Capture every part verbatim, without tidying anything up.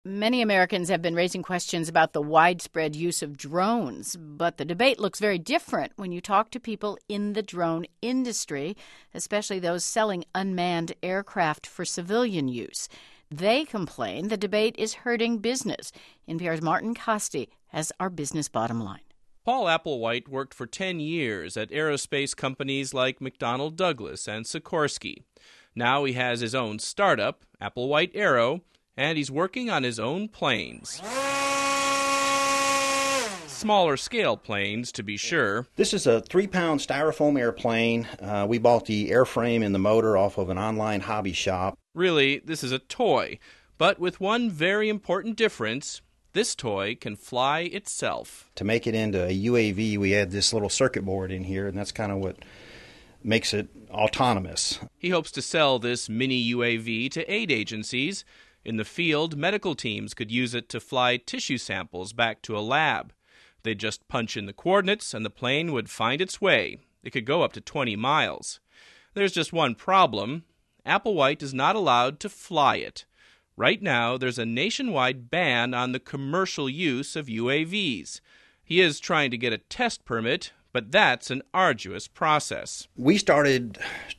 Many Americans have been raising questions about the widespread use of drones, but the debate looks very different when you talk to people in the drone industry, especially those selling unmanned aircraft for civilian use. They complain the debate is hurting business. N P R's Martin Kaste has our business bottom line. Paul Applewhite worked for ten years at aerospace companies like McDonnell Douglas and Sikorsky. Now he has his own startup, Applewhite Aero, and he's working on his own planes. Smaller scale planes, to be sure. This is a three-pound styrofoam airplane. Uh, we bought the airframe and the motor off of an online hobby shop. Really, this is a toy, but with one very important difference. This toy can fly itself. To make it into a U A V, we add this little circuit board in here, and that's kind of what makes it autonomous. He hopes to sell this mini U A V to aid agencies. In the field, medical teams could use it to fly tissue samples back to a lab. They'd just punch in the coordinates, and the plane would find its way. It could go up to twenty miles. There's just one problem. Applewhite is not allowed to fly it. Right now, there's a nationwide ban on the commercial use of U A Vs. He is trying to get a test permit, but that's an arduous process. We started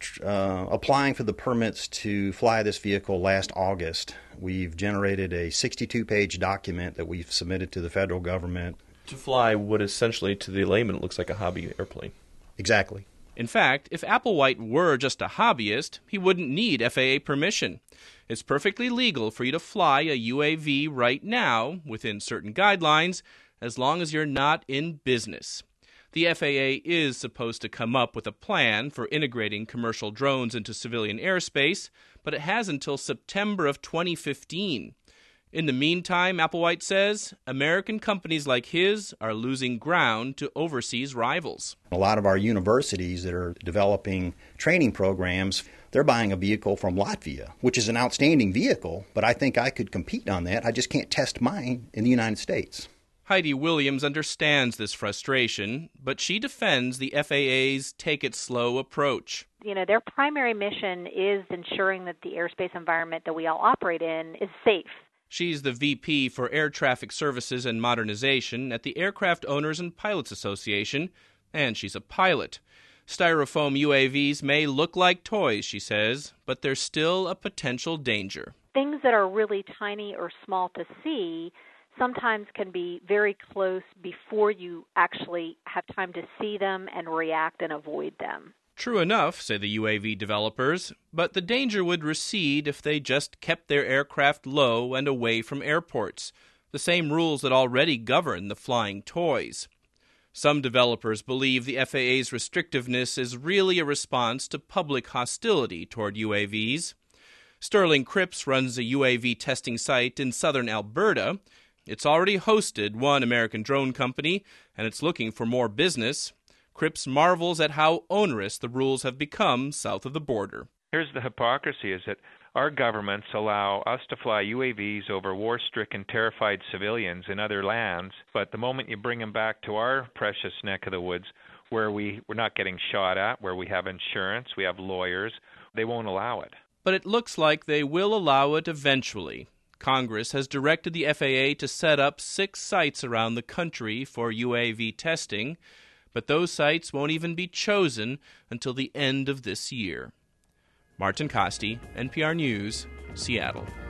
uh, applying for the permits to fly this vehicle last August. We've generated a sixty-two page document that we've submitted to the federal government. To fly what essentially to the layman looks like a hobby airplane. Exactly. In fact, if Applewhite were just a hobbyist, he wouldn't need F A A permission. It's perfectly legal for you to fly a U A V right now, within certain guidelines, as long as you're not in business. The F A A is supposed to come up with a plan for integrating commercial drones into civilian airspace, but it has until September of twenty fifteen. In the meantime, Applewhite says, American companies like his are losing ground to overseas rivals. A lot of our universities that are developing training programs, they're buying a vehicle from Latvia, which is an outstanding vehicle, but I think I could compete on that. I just can't test mine in the United States. Heidi Williams understands this frustration, but she defends the F A A's take-it-slow approach. You know, their primary mission is ensuring that the airspace environment that we all operate in is safe. She's the V P for Air Traffic Services and Modernization at the Aircraft Owners and Pilots Association, and she's a pilot. Styrofoam U A Vs may look like toys, she says, but there's still a potential danger. Things that are really tiny or small to see sometimes can be very close before you actually have time to see them and react and avoid them. True enough, say the U A V developers, but the danger would recede if they just kept their aircraft low and away from airports, the same rules that already govern the flying toys. Some developers believe the F A A's restrictiveness is really a response to public hostility toward U A Vs. Sterling Cripps runs a U A V testing site in southern Alberta. It's already hosted one American drone company, and it's looking for more business. Cripps marvels at how onerous the rules have become south of the border. Here's the hypocrisy, is that our governments allow us to fly U A Vs over war-stricken, terrified civilians in other lands, but the moment you bring them back to our precious neck of the woods, where we, we're not getting shot at, where we have insurance, we have lawyers, they won't allow it. But it looks like they will allow it eventually. Congress has directed the F A A to set up six sites around the country for U A V testing, but those sites won't even be chosen until the end of this year. Martin Kaste, N P R News, Seattle.